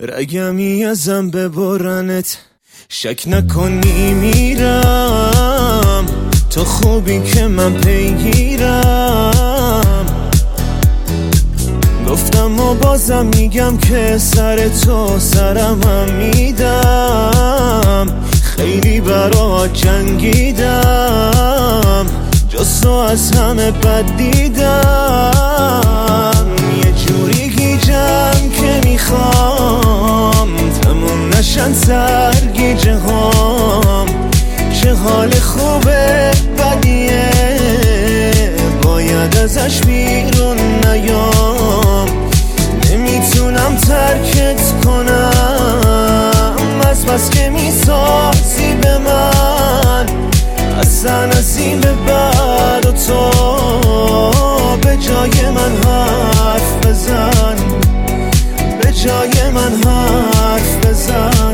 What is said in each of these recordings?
رگمی ازم ببرنت، شک نکنی میرم تو خوبی که من پیگیرم. گفتم و بازم میگم که سر تو سرم هم میدم. خیلی برات جنگیدم، جز تو از همه بد دیدم. یه جوری گیجم که میخوام تموم نشن سرگیجه هام. چه حال خوبه بدیه، باید ازش بیرون نیام. نمیتونم ترکت کنم، از بس که میسازی به من. اصلا از این به بعد و تو به جای من حرف بزن، به جای من حرف بزن.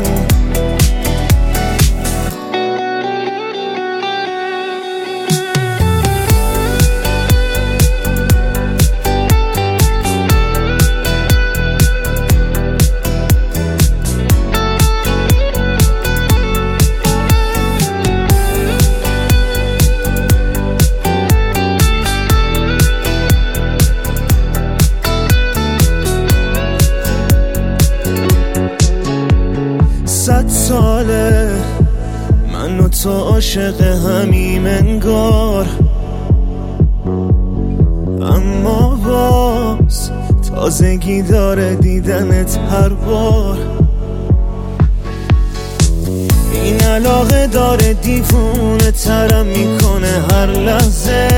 صد ساله من و تو عاشق همیم انگار، اما باز تازگی داره دیدنت هر بار. این علاقه داره دیوونه ترم میکنه هر لحظه.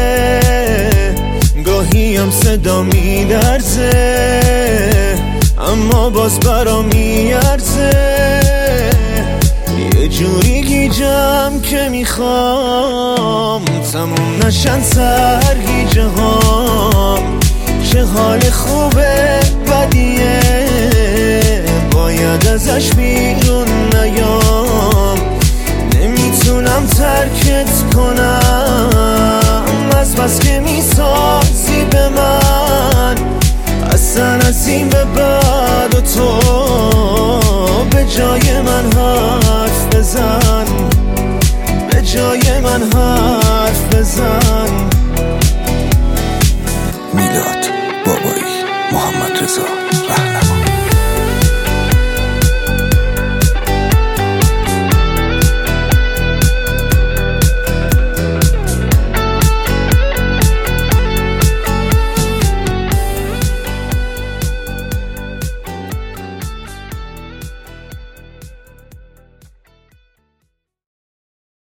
گاهی هم صدا میلرزه، اما باز برام میارزه. یه جوری گیجم که میخوام تموم نشن سرگیجه هام. چه حال خوبه بدیه، باید ازش بیرون نیام. نمیتونم ترکت کنم، از بس که میسازی به من. اصلا از این به بعد و تو به جای من حرف بزن، به جای من حرف بزن.